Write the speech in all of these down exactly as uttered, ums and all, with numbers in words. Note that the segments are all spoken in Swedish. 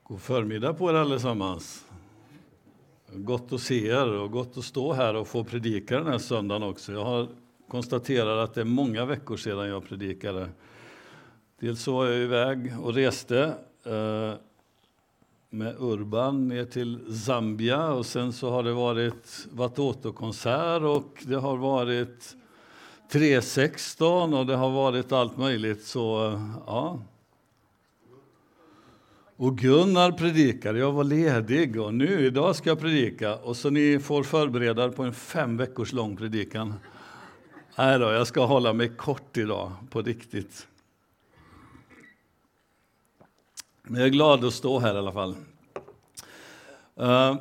God förmiddag på er allesammans. Gott att se er och gott att stå här och få predika den här söndagen också. Jag har konstaterat att det är många veckor sedan jag predikade. Dels så var jag iväg och reste eh, med Urban ner till Zambia och sen så har det varit Vatoto-konsert och det har varit tre sexton och det har varit allt möjligt så ja. Och Gunnar predikade, jag var ledig och nu idag ska jag predika och så ni får förbereda på en fem veckors lång predikan. Nej då, jag ska hålla mig kort idag på riktigt. Men jag är glad att stå här i alla fall. Uh,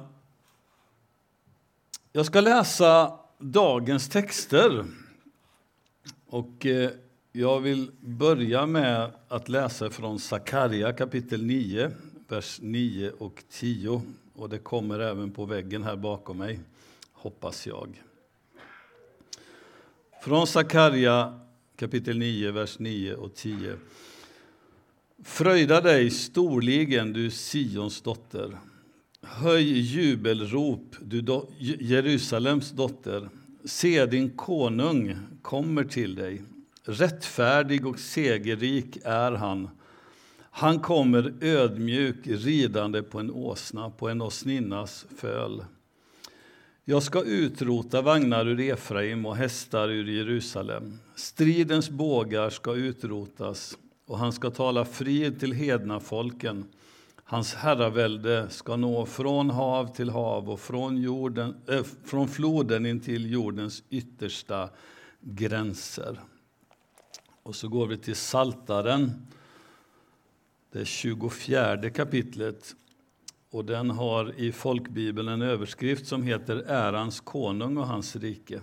jag ska läsa dagens texter och uh, jag vill börja med att läsa från Sakarja kapitel nio, vers nio och tio. Och det kommer även på väggen här bakom mig, hoppas jag. Från Sakarja kapitel nio, vers nio och tio. Fröjda dig storligen, du Sions dotter. Höj jubelrop, du do- Jerusalems dotter. Se, din konung kommer till dig. Rättfärdig och segerrik är han. Han kommer ödmjuk ridande på en åsna, på en åsninnas föl. Jag ska utrota vagnar ur Efraim och hästar ur Jerusalem. Stridens bågar ska utrotas och han ska tala frid till hedna folken. Hans herravälde ska nå från hav till hav och från, jorden, äh, från floden in till jordens yttersta gränser. Och så går vi till Saltaren, det tjugofjärde kapitlet. Och den har i folkbibeln en överskrift som heter Ärans konung och hans rike.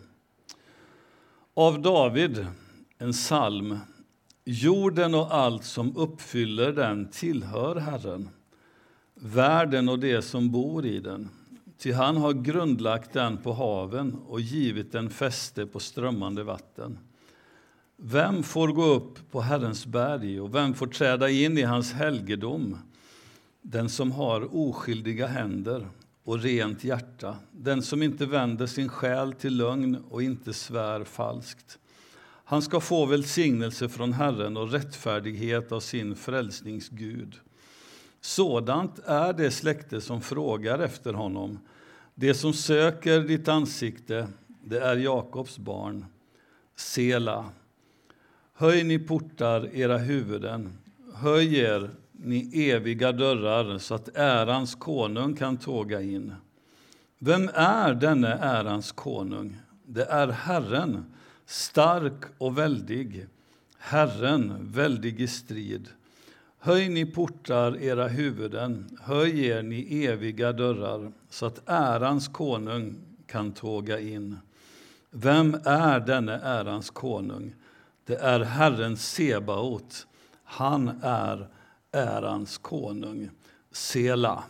Av David, en psalm. Jorden och allt som uppfyller den tillhör Herren. Världen och det som bor i den. Ty han har grundlagt den på haven och givit den fäste på strömmande vatten. Vem får gå upp på Herrens berg och vem får träda in i hans helgedom? Den som har oskyldiga händer och rent hjärta. Den som inte vänder sin själ till lögn och inte svär falskt. Han ska få välsignelse från Herren och rättfärdighet av sin frälsningsgud. Sådant är det släkte som frågar efter honom. Det som söker ditt ansikte, det är Jakobs barn. Sela. Höj ni portar era huvuden, höj er ni eviga dörrar så att ärans konung kan tåga in. Vem är denne ärans konung? Det är Herren, stark och väldig, Herren väldig i strid. Höj ni portar era huvuden, höj er ni eviga dörrar så att ärans konung kan tåga in. Vem är denne ärans konung? Det är Herren Sebaot. Han är ärans konung. Sela.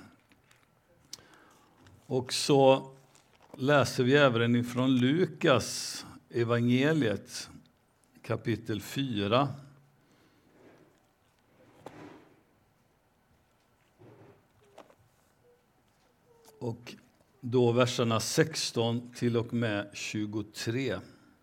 Och så läser vi även ifrån Lukas evangeliet kapitel fyra. Och då verserna sexton till och med tjugotre.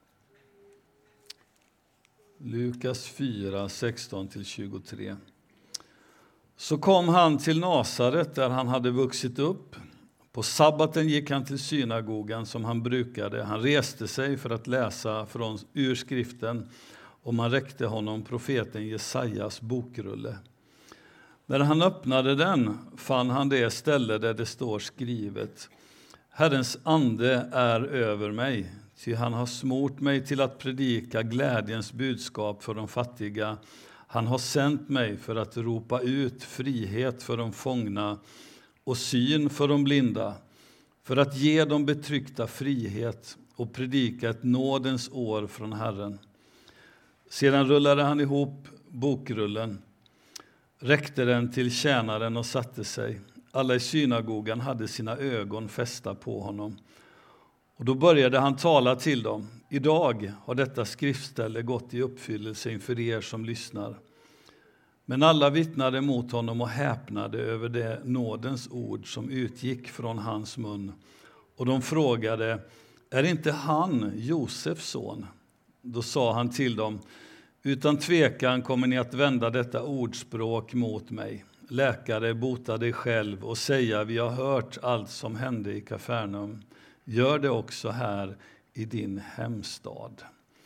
Lukas fyra, sexton till tjugotre. Så kom han till Nasaret där han hade vuxit upp. På sabbaten gick han till synagogan som han brukade. Han reste sig för att läsa från ur skriften och man räckte honom profeten Jesajas bokrulle. När han öppnade den fann han det ställe där det står skrivet: Herrens ande är över mig. Ty han har smort mig till att predika glädjens budskap för de fattiga. Han har sänt mig för att ropa ut frihet för de fångna och syn för de blinda. För att ge de betryckta frihet och predika ett nådens år från Herren. Sedan rullade han ihop bokrullen, räckte den till tjänaren och satte sig. Alla i synagogan hade sina ögon fästa på honom. Och då började han tala till dem. Idag har detta skriftställe gått i uppfyllelse inför er som lyssnar. Men alla vittnade mot honom och häpnade över det nådens ord som utgick från hans mun. Och de frågade, är inte han Josefs son? Då sa han till dem, utan tvekan kommer ni att vända detta ordspråk mot mig. Läkare, bota dig själv och säga, vi har hört allt som hände i Kafarnaum. Gör det också här i din hemstad.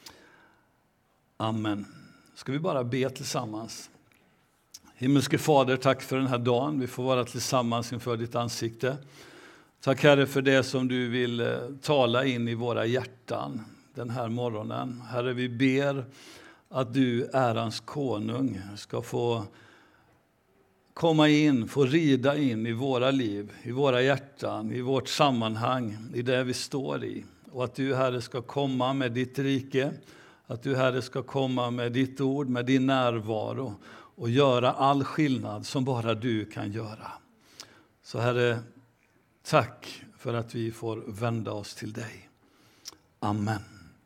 Amen. Ska vi bara be tillsammans. Himmelske Fader, tack för den här dagen. Vi får vara tillsammans inför ditt ansikte. Tack Herre för det som du vill tala in i våra hjärtan den här morgonen. Herre, vi ber att du, ärans konung, ska få komma in, få rida in i våra liv, i våra hjärtan, i vårt sammanhang, i det vi står i. Och att du, Herre, ska komma med ditt rike, att du, Herre, ska komma med ditt ord, med din närvaro och göra all skillnad som bara du kan göra. Så Herre, tack för att vi får vända oss till dig. Amen.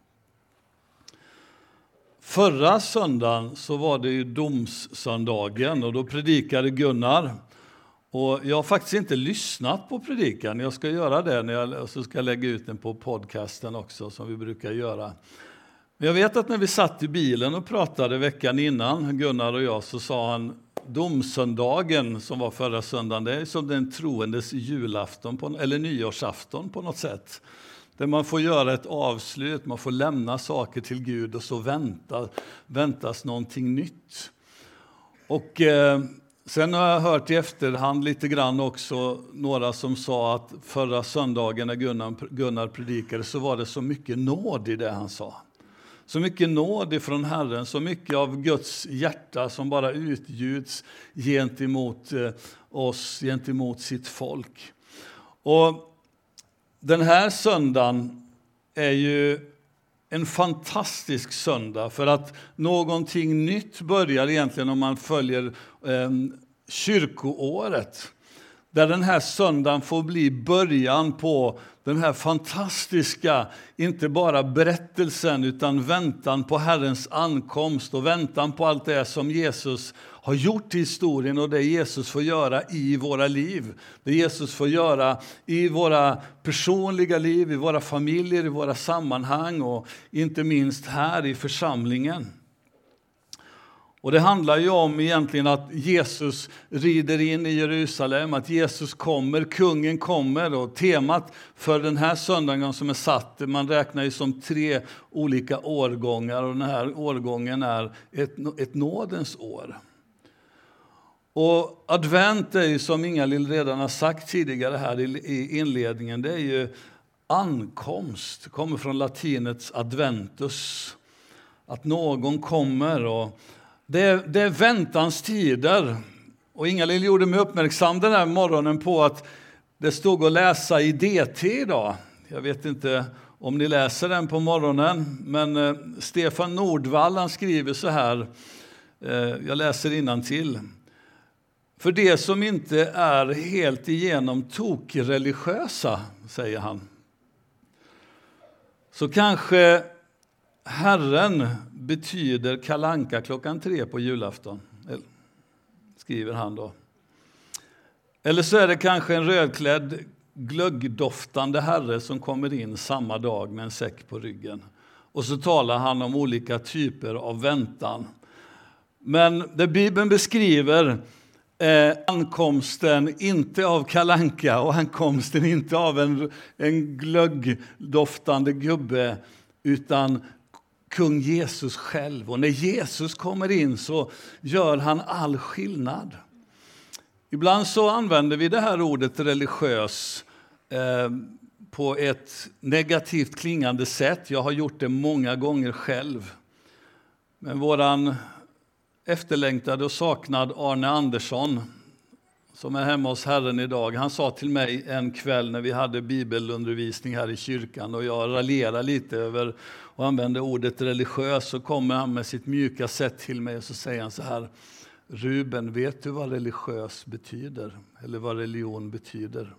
Förra söndagen så var det ju domssöndagen och då predikade Gunnar. Och jag har faktiskt inte lyssnat på predikan. Jag ska göra det när jag så ska lägga ut den på podcasten också som vi brukar göra. Men jag vet att när vi satt i bilen och pratade veckan innan, Gunnar och jag, så sa han domsöndagen som var förra söndagen, det är som den troendes julafton på, eller nyårsafton på något sätt. Där man får göra ett avslut, man får lämna saker till Gud och så vänta, väntas någonting nytt. Och eh, sen har jag hört i efterhand lite grann också några som sa att förra söndagen när Gunnar, Gunnar predikade så var det så mycket nåd i det han sa. Så mycket nåd ifrån Herren, så mycket av Guds hjärta som bara utgjuts gentemot eh, oss, gentemot sitt folk. Och den här söndagen är ju en fantastisk söndag för att någonting nytt börjar egentligen om man följer eh, kyrkoåret. Där den här söndagen får bli början på den här fantastiska, inte bara berättelsen utan väntan på Herrens ankomst och väntan på allt det som Jesus har gjort i historien och det Jesus får göra i våra liv. Det Jesus får göra i våra personliga liv, i våra familjer, i våra sammanhang och inte minst här i församlingen. Och det handlar ju om egentligen att Jesus rider in i Jerusalem, att Jesus kommer, kungen kommer och temat för den här söndagen som är satt, man räknar ju som tre olika årgångar och den här årgången är ett, ett nådens år. Och advent är ju som Inga-Lill redan har sagt tidigare här i inledningen, det är ju ankomst, det kommer från latinets adventus, att någon kommer och Det är, det är väntans tider. Och Inga-Lill gjorde mig uppmärksam den här morgonen på att det stod att läsa i D T idag. Jag vet inte om ni läser den på morgonen. Men eh, Stefan Nordvall han skriver så här. Eh, jag läser innantill. För det som inte är helt igenom tokreligiösa, säger han. Så kanske Herren betyder kalanka klockan tre på julafton, skriver han då. Eller så är det kanske en rödklädd glöggdoftande herre som kommer in samma dag med en säck på ryggen. Och så talar han om olika typer av väntan. Men det Bibeln beskriver är ankomsten inte av kalanka och ankomsten inte av en, en glöggdoftande gubbe utan kung Jesus själv. Och när Jesus kommer in så gör han all skillnad. Ibland så använder vi det här ordet religiös eh, på ett negativt klingande sätt. Jag har gjort det många gånger själv. Men våran efterlängtade och saknad Arne Andersson som är hemma hos Herren idag. Han sa till mig en kväll när vi hade bibelundervisning här i kyrkan och jag raljerade lite över och använde ordet religiös, så kommer han med sitt mjuka sätt till mig och så säger han så här: Ruben, vet du vad religiös betyder? Eller vad religion betyder?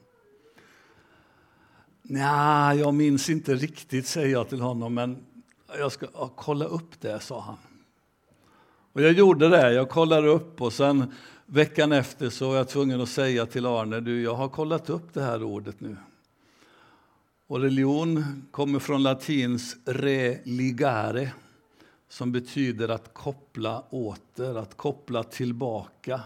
Nej, jag minns inte riktigt, säger jag till honom, men jag ska ja, kolla upp det, sa han. Och jag gjorde det, jag kollade upp och sen veckan efter så var jag tvungen att säga till Arne, du, jag har kollat upp det här ordet nu. Och religion kommer från latins religare, som betyder att koppla åter, att koppla tillbaka.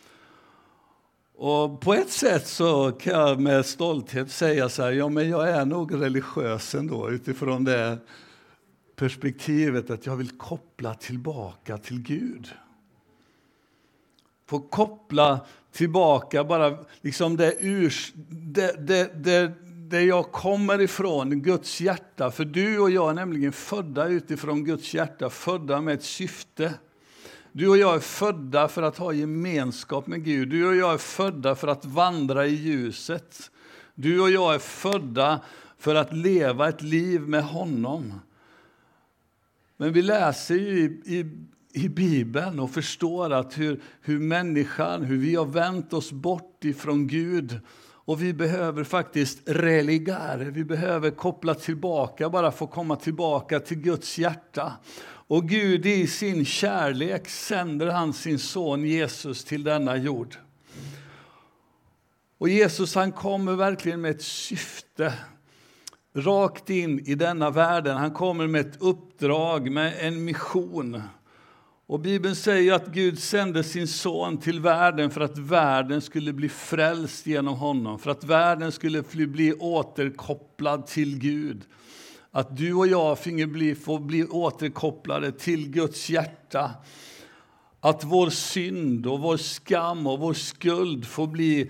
Och på ett sätt så kan jag med stolthet säga så här, ja men jag är nog religiös ändå utifrån det perspektivet att jag vill koppla tillbaka till Gud. Få koppla tillbaka bara liksom det, urs, det, det, det, det jag kommer ifrån, Guds hjärta. För du och jag är nämligen födda utifrån Guds hjärta, födda med ett syfte. Du och jag är födda för att ha gemenskap med Gud. Du och jag är födda för att vandra i ljuset. Du och jag är födda för att leva ett liv med honom. Men vi läser ju i, i, i Bibeln och förstår att hur, hur människan, hur vi har vänt oss bort ifrån Gud. Och vi behöver faktiskt religare, vi behöver koppla tillbaka, bara få komma tillbaka till Guds hjärta. Och Gud i sin kärlek sänder han sin son Jesus till denna jord. Och Jesus han kommer verkligen med ett syfte rakt in i denna världen. Han kommer med ett uppdrag, med en mission. Och Bibeln säger att Gud sände sin son till världen för att världen skulle bli frälst genom honom. För att världen skulle bli återkopplad till Gud. Att du och jag finge bli, få bli återkopplade till Guds hjärta. Att vår synd och vår skam och vår skuld får bli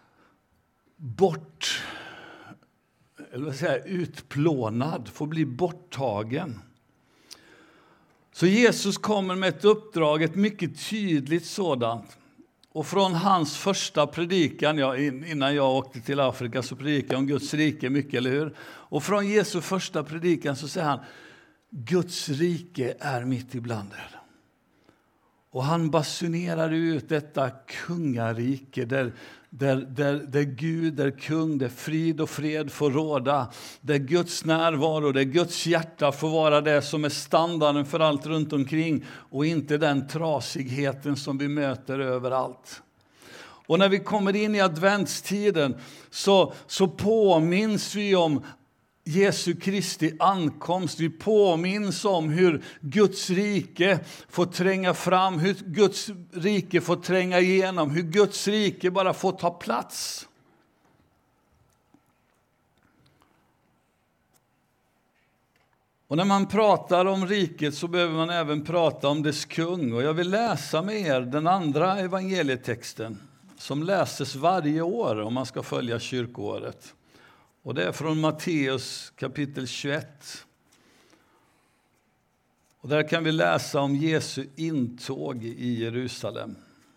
bort, eller vad säger, utplånad, får bli borttagen. Så Jesus kommer med ett uppdrag, ett mycket tydligt sådant. Och från hans första predikan, ja, innan jag åkte till Afrika så predikade om Guds rike mycket, eller hur? Och från Jesu första predikan så säger han, Guds rike är mitt ibland er. Och han basunerar ut detta kungarike där, där, där, där Gud är kung, där frid och fred får råda. Där Guds närvaro, där Guds hjärta får vara det som är standarden för allt runt omkring. Och inte den trasigheten som vi möter överallt. Och när vi kommer in i adventstiden så, så påminns vi om Jesu Kristi ankomst. Vi påminns om hur Guds rike får tränga fram, hur Guds rike får tränga igenom, hur Guds rike bara får ta plats. Och när man pratar om riket så behöver man även prata om dess kung. Och jag vill läsa med er den andra evangelietexten som läses varje år om man ska följa kyrkoåret. Och det är från Matteus kapitel tjugoett. Och där kan vi läsa om Jesu intåg i Jerusalem.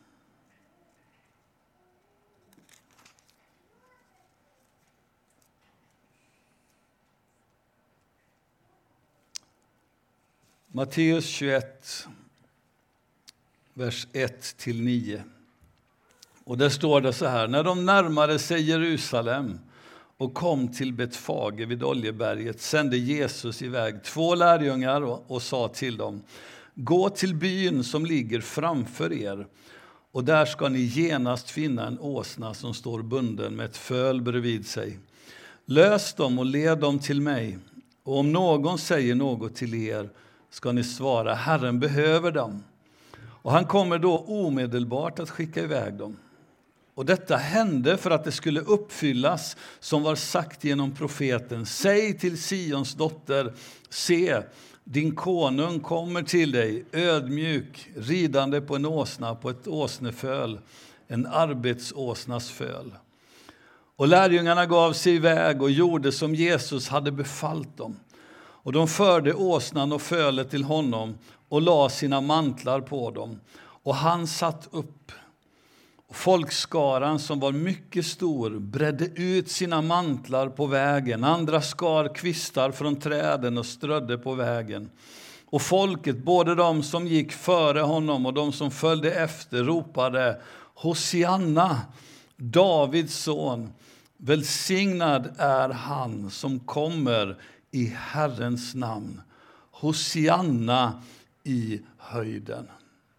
Matteus tjugoett, vers ett till nio. Och där står det så här: när de närmade sig Jerusalem och kom till Betfage vid Oljeberget sände Jesus iväg två lärjungar och, och sa till dem: gå till byn som ligger framför er, och där ska ni genast finna en åsna som står bunden med ett föl bredvid sig. Lös dem och led dem till mig, och om någon säger något till er ska ni svara: Herren behöver dem. Och han kommer då omedelbart att skicka iväg dem. Och detta hände för att det skulle uppfyllas som var sagt genom profeten: säg till Sions dotter, se, din konung kommer till dig, ödmjuk, ridande på en åsna, på ett åsneföl, en arbetsåsnas föl. Och lärjungarna gav sig iväg och gjorde som Jesus hade befallt dem. Och de förde åsnan och fölet till honom och la sina mantlar på dem. Och han satt upp. Och folkskaran, som var mycket stor, bredde ut sina mantlar på vägen. Andra skar kvistar från träden och strödde på vägen. Och folket, både de som gick före honom och de som följde efter, ropade: Hosianna, Davids son, välsignad är han som kommer i Herrens namn. Hosianna i höjden.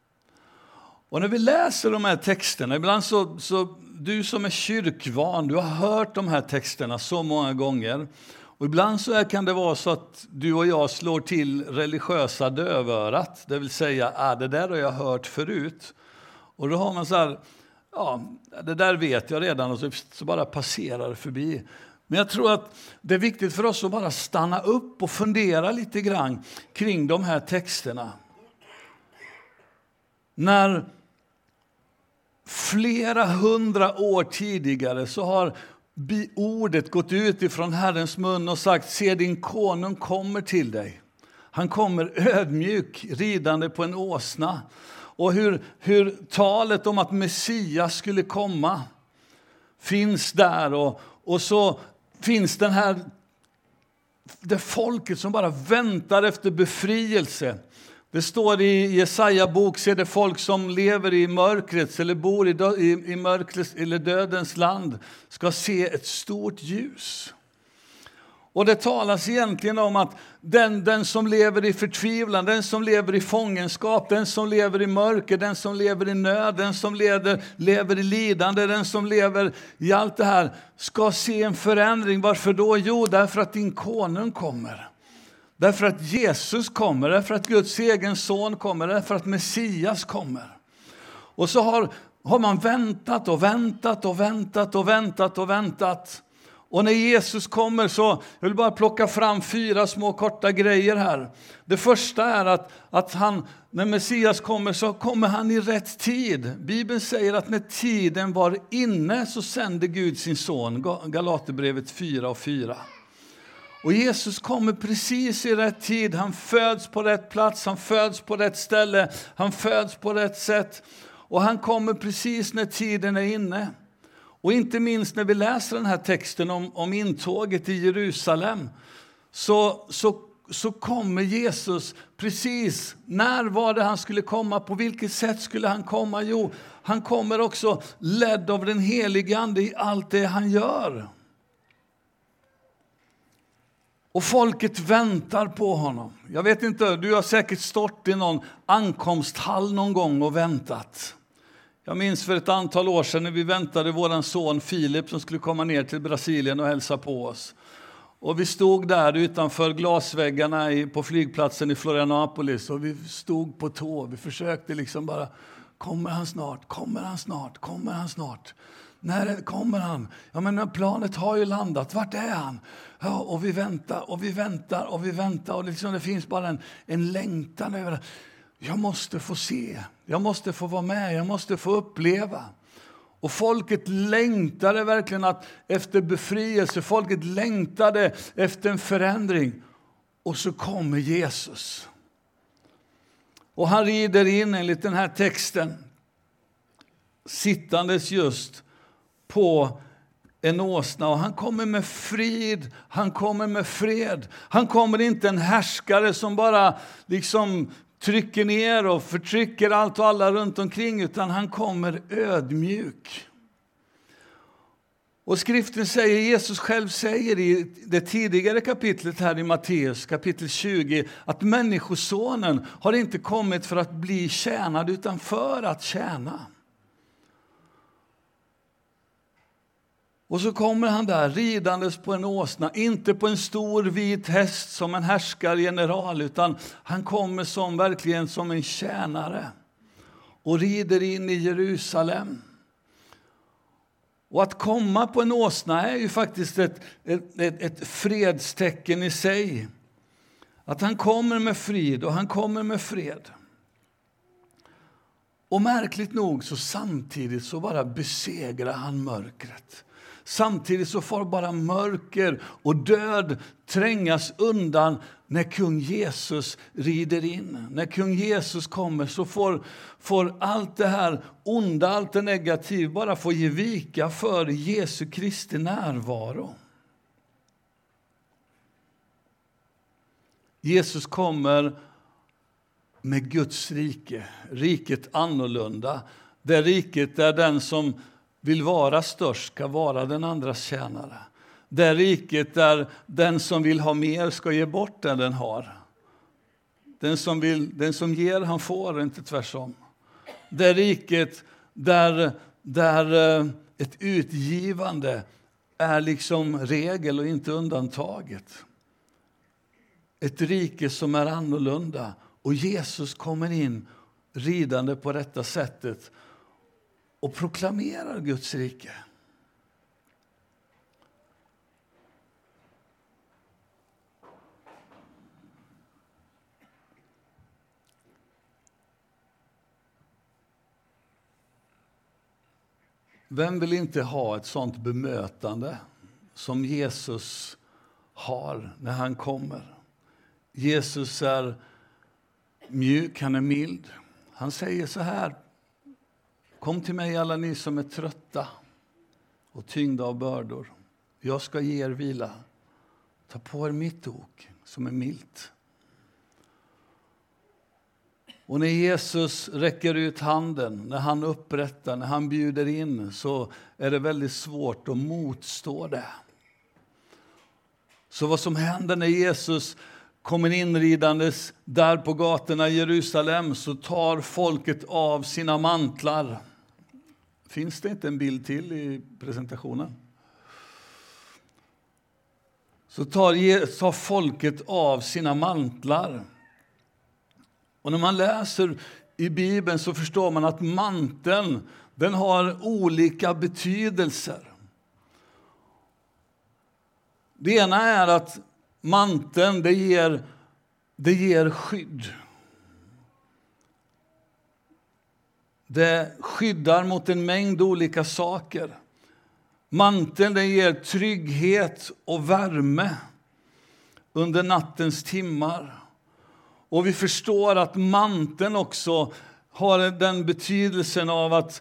Och när vi läser de här texterna, ibland så, så du som är kyrkvan, du har hört de här texterna så många gånger. Och ibland så kan det vara så att du och jag slår till religiösa dövörat. Det vill säga, ah, det där har jag hört förut. Och då har man så här, ja, det där vet jag redan och så, så bara passerar förbi. Men jag tror att det är viktigt för oss att bara stanna upp och fundera lite grann kring de här texterna. När flera hundra år tidigare så har ordet gått ut ifrån Herrens mun och sagt, se din konung kommer till dig. Han kommer ödmjuk, ridande på en åsna. Och hur, hur talet om att Messias skulle komma finns där. Och, och så finns den här, det folket som bara väntar efter befrielse. Det står i Jesaja bok, så är det folk som lever i mörkret eller bor i, dö- i, i mörkrets eller dödens land ska se ett stort ljus. Och det talas egentligen om att den, den som lever i förtvivlan, den som lever i fångenskap, den som lever i mörker, den som lever i nöd, den som lever, lever i lidande, den som lever i allt det här ska se en förändring. Varför då? Jo, därför att din konung kommer. Därför att Jesus kommer, därför att Guds egen son kommer, därför att Messias kommer. Och så har, har man väntat och väntat och väntat och väntat och väntat. Och när Jesus kommer så, jag vill bara plocka fram fyra små korta grejer här. Det första är att, att han, när Messias kommer så kommer han i rätt tid. Bibeln säger att när tiden var inne så sände Gud sin son, Galaterbrevet fyra och fyra. Och Jesus kommer precis i rätt tid. Han föds på rätt plats, han föds på rätt ställe, han föds på rätt sätt. Och han kommer precis när tiden är inne. Och inte minst när vi läser den här texten om, om intåget i Jerusalem så, så, så kommer Jesus precis. När var det han skulle komma? På vilket sätt skulle han komma? Jo, han kommer också ledd av den helige Ande i allt det han gör. Och folket väntar på honom. Jag vet inte, du har säkert stått i någon ankomsthall någon gång och väntat. Jag minns för ett antal år sedan när vi väntade våran son Filip som skulle komma ner till Brasilien och hälsa på oss. Och vi stod där utanför glasväggarna i, på flygplatsen i Florianopolis och vi stod på tå. Vi försökte liksom bara, kommer han snart, kommer han snart, kommer han snart. När kommer han? Ja, men planet har ju landat. Vart är han? Ja, och vi väntar och vi väntar och vi väntar. Och liksom det finns bara en, en längtan över det. Jag måste få se. Jag måste få vara med. Jag måste få uppleva. Och folket längtade verkligen att, efter befrielse. Folket längtade efter en förändring. Och så kommer Jesus. Och han rider in enligt den här texten. Sittandes just på en åsna, och han kommer med frid, han kommer med fred. Han kommer inte en härskare som bara liksom trycker ner och förtrycker allt och alla runt omkring, utan han kommer ödmjuk. Och skriften säger, Jesus själv säger i det tidigare kapitlet här i Matteus kapitel tjugo, att människosonen har inte kommit för att bli tjänad utan för att tjäna. Och så kommer han där ridandes på en åsna, inte på en stor vit häst som en härskargeneral, utan han kommer som verkligen som en tjänare och rider in i Jerusalem. Och att komma på en åsna är ju faktiskt ett, ett, ett, ett fredstecken i sig. Att han kommer med frid och han kommer med fred. Och märkligt nog så samtidigt så bara besegrar han mörkret. Samtidigt så får bara mörker och död trängas undan när kung Jesus rider in. När kung Jesus kommer så får, får allt det här onda, allt det negativa bara få ge vika för Jesu Kristi närvaro. Jesus kommer med Guds rike, riket annorlunda. Det riket där den som vill vara störst ska vara den andras tjänare. Det riket där den som vill ha mer ska ge bort det den har. Den som, vill, den som ger han får, inte tvärsom. Det riket där, där ett utgivande är liksom regel och inte undantaget. Ett rike som är annorlunda. Och Jesus kommer in ridande på detta sättet och proklamerar Guds rike. Vem vill inte ha ett sånt bemötande som Jesus har när han kommer? Jesus är mjuk, han är mild. Han säger så här: kom till mig alla ni som är trötta och tyngda av bördor. Jag ska ge er vila. Ta på er mitt ok som är milt. Och när Jesus räcker ut handen, när han upprättar, när han bjuder in, så är det väldigt svårt att motstå det. Så vad som händer när Jesus kommer inridandes där på gatorna i Jerusalem, så tar folket av sina mantlar. Finns det inte en bild till i presentationen? Så tar, tar folket av sina mantlar. Och när man läser i Bibeln så förstår man att manteln, den har olika betydelser. Det ena är att manteln, det ger, det ger skydd. Det skyddar mot en mängd olika saker. Manteln, det ger trygghet och värme under nattens timmar. Och vi förstår att manteln också har den betydelsen av att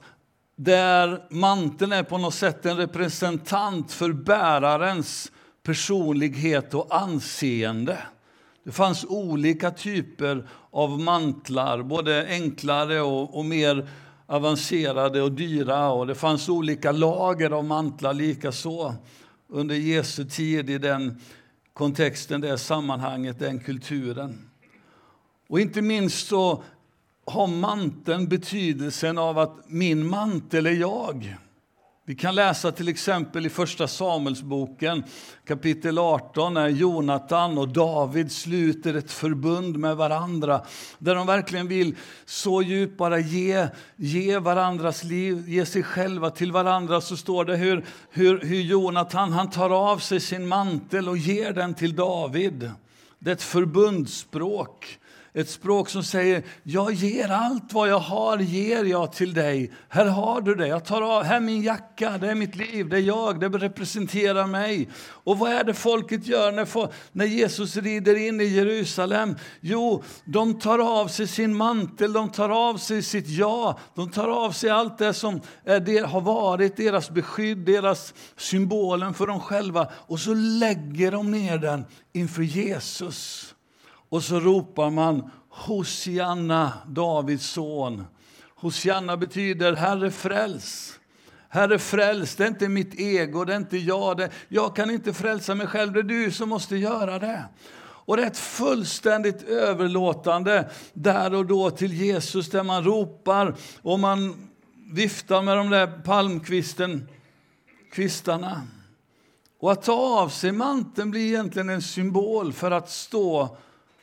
där manteln är på något sätt en representant för bärarens personlighet och anseende. Det fanns olika typer av mantlar, både enklare och, och mer avancerade och dyra. Och det fanns olika lager av mantlar lika så under Jesu tid, i den kontexten, det sammanhanget, den kulturen. Och inte minst så har manteln betydelsen av att min mantel är jag. Vi kan läsa till exempel i första Samuelsboken kapitel arton, när Jonatan och David sluter ett förbund med varandra, där de verkligen vill så djupt bara ge, ge varandras liv, ge sig själva till varandra. Så står det hur, hur, hur Jonatan, han tar av sig sin mantel och ger den till David. Det är ett förbundsspråk. Ett språk som säger: jag ger allt vad jag har, ger jag till dig. Här har du det. Jag tar av, här är min jacka, det är mitt liv, det är jag, det representerar mig. Och vad är det folket gör när, när Jesus rider in i Jerusalem? Jo, de tar av sig sin mantel, de tar av sig sitt ja. De tar av sig allt det som är det, har varit deras beskydd, deras symbolen för dem själva. Och så lägger de ner den inför Jesus. Och så ropar man: Hosianna, Davids son. Hosianna betyder Herre fräls. Herre fräls, det är inte mitt ego, det är inte jag. Det, jag kan inte frälsa mig själv, det är du som måste göra det. Och det är ett fullständigt överlåtande där och då till Jesus, där man ropar och man viftar med de där palmkvisten, kvistarna. Och att ta av sig manteln blir egentligen en symbol för att stå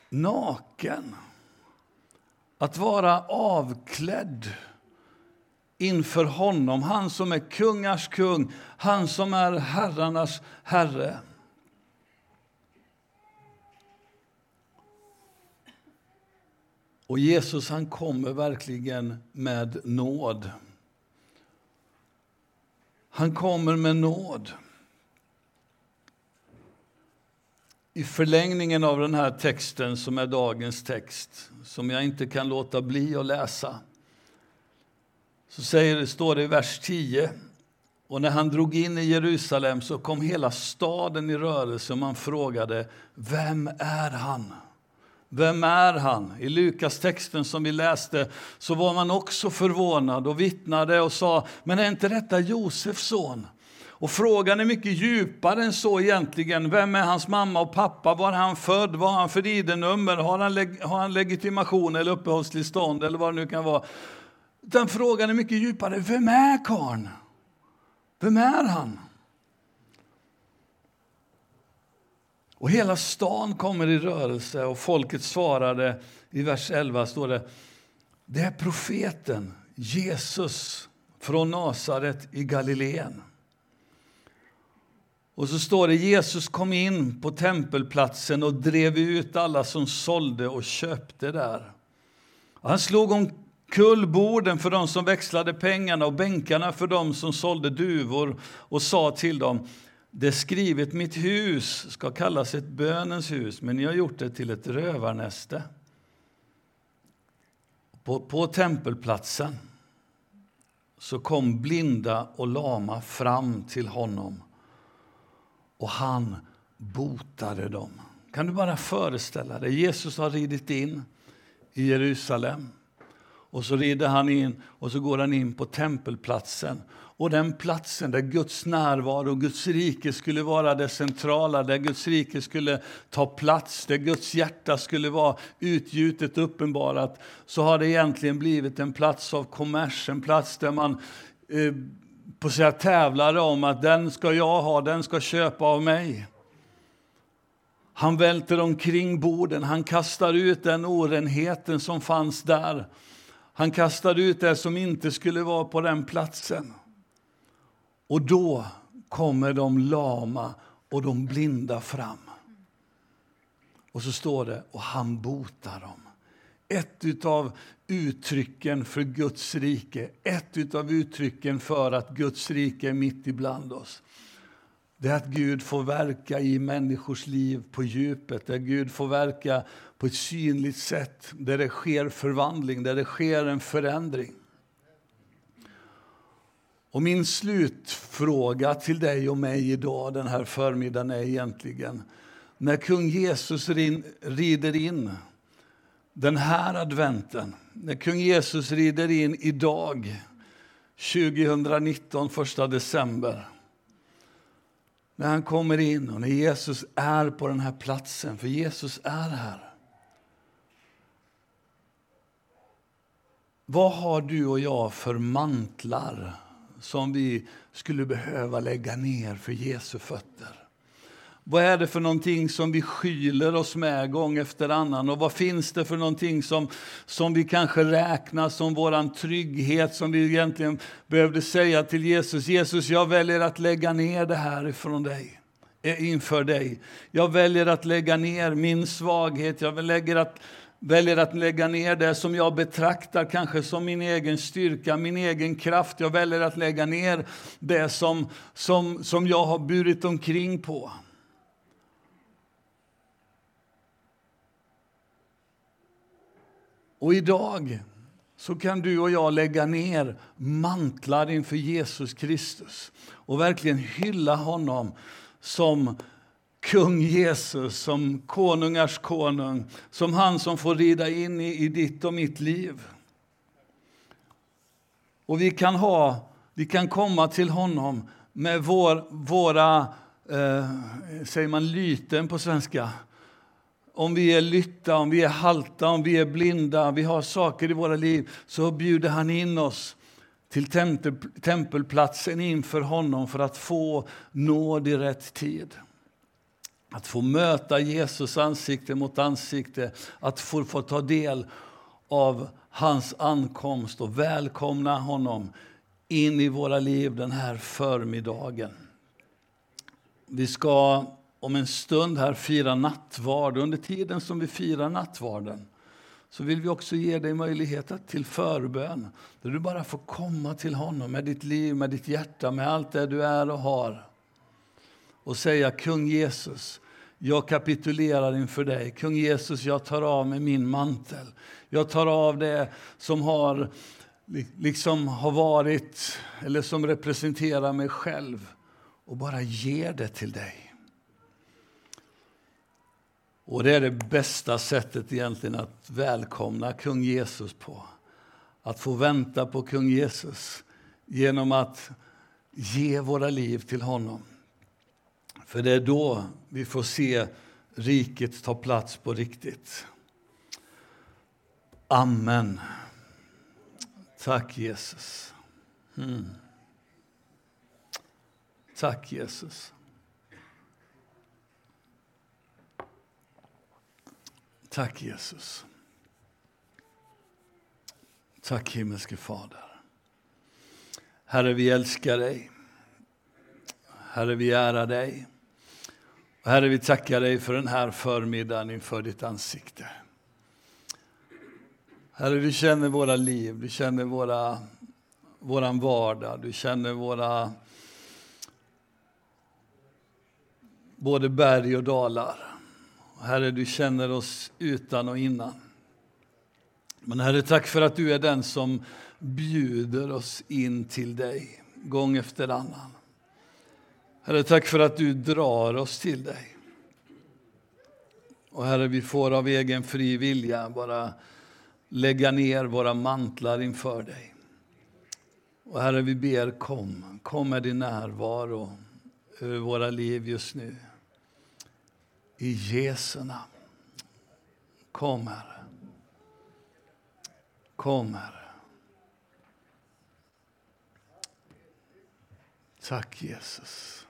naken. Att vara avklädd inför honom. Han som är kungars kung. Han som är herrarnas herre. Och Jesus, han kommer verkligen med nåd. Han kommer med nåd. I förlängningen av den här texten, som är dagens text, som jag inte kan låta bli att läsa, så säger det, står det i vers tio: och när han drog in i Jerusalem så kom hela staden i rörelse, och man frågade: vem är han? Vem är han? I Lukas texten som vi läste så var man också förvånad och vittnade och sa: men är inte detta Josefs son? Och frågan är mycket djupare än så egentligen. Vem är hans mamma och pappa? Var han född? Var han för I D-nummer? Har han, leg- har han legitimation eller uppehållstillstånd eller vad det nu kan vara? Utan frågan är mycket djupare. Vem är karln? Vem är han? Och hela stan kommer i rörelse och folket svarade, i vers elva står det, det är profeten Jesus från Nasaret i Galileen. Och så står det, Jesus kom in på tempelplatsen och drev ut alla som sålde och köpte där. Och han slog omkull borden för de som växlade pengarna och bänkarna för de som sålde duvor och sa till dem, det är skrivet, mitt hus ska kallas ett bönens hus, men ni har gjort det till ett rövarnäste. På, på tempelplatsen så kom blinda och lama fram till honom. Och han botade dem. Kan du bara föreställa dig? Jesus har ridit in i Jerusalem. Och så rider han in och så går han in på tempelplatsen. Och den platsen där Guds närvaro och Guds rike skulle vara det centrala. Där Guds rike skulle ta plats. Där Guds hjärta skulle vara utgjutet och uppenbarat. Så har det egentligen blivit en plats av kommers. En plats där man eh, på sig tävlar om att den ska jag ha, den ska köpa av mig. Han välter omkring borden. Han kastar ut den orenheten som fanns där. Han kastar ut det som inte skulle vara på den platsen. Och då kommer de lama och de blinda fram. Och så står det, och han botar dem. Ett utav uttrycken för Guds rike, ett utav uttrycken för att Guds rike är mitt ibland oss. Det är att Gud får verka i människors liv på djupet. Där Gud får verka på ett synligt sätt. Där det sker förvandling, där det sker en förändring. Och min slutfråga till dig och mig idag den här förmiddagen är egentligen, när kung Jesus rider in den här adventen, när kung Jesus rider in idag, tjugonitton, första december, när han kommer in och när Jesus är på den här platsen, för Jesus är här. Vad har du och jag för mantlar som vi skulle behöva lägga ner för Jesu fötter? Vad är det för någonting som vi skyler oss med gång efter annan? Och vad finns det för någonting som, som vi kanske räknar som våran trygghet, som vi egentligen behövde säga till Jesus? Jesus, jag väljer att lägga ner det här ifrån dig, inför dig. Jag väljer att lägga ner min svaghet. Jag väljer att, väljer att lägga ner det som jag betraktar kanske som min egen styrka, min egen kraft. Jag väljer att lägga ner det som, som, som jag har burit omkring på. Och idag så kan du och jag lägga ner mantlar inför Jesus Kristus och verkligen hylla honom som kung Jesus, som konungars konung, som han som får rida in i, i ditt och mitt liv. Och vi kan ha, vi kan komma till honom med vår, våra, eh, säger man lyten på svenska, om vi är lytta, om vi är halta, om vi är blinda, vi har saker i våra liv, så bjuder han in oss till tempel, tempelplatsen inför honom för att få nåd i rätt tid. Att få möta Jesus ansikte mot ansikte, att få, få ta del av hans ankomst och välkomna honom in i våra liv den här förmiddagen. Vi ska om en stund här fira nattvard. Under tiden som vi firar nattvarden så vill vi också ge dig möjlighet till förbön. Där du bara får komma till honom med ditt liv, med ditt hjärta, med allt det du är och har. Och säga, kung Jesus, jag kapitulerar inför dig. Kung Jesus, jag tar av mig min mantel. Jag tar av det som har, liksom har varit eller som representerar mig själv. Och bara ger det till dig. Och det är det bästa sättet egentligen att välkomna kung Jesus på. Att få vänta på kung Jesus genom att ge våra liv till honom. För det är då vi får se riket ta plats på riktigt. Amen. Tack Jesus. Mm. Tack Jesus. Tack Jesus. Tack himmelske Fader. Herre, vi älskar dig. Herre, vi ärar dig. Och Herre, vi tackar dig för den här förmiddagen inför ditt ansikte. Herre, du känner våra liv, du känner våra, våran vardag, du känner våra både berg och dalar. Herre, du känner oss utan och innan. Men Herre, tack för att du är den som bjuder oss in till dig gång efter annan. Herre, tack för att du drar oss till dig. Och Herre, vi får av egen fri vilja bara lägga ner våra mantlar inför dig. Och Herre, vi ber, kom. Kom med din närvaro över våra liv just nu. I Jesu namn. Kom, Herre. Kom, Herre. Tack Jesus.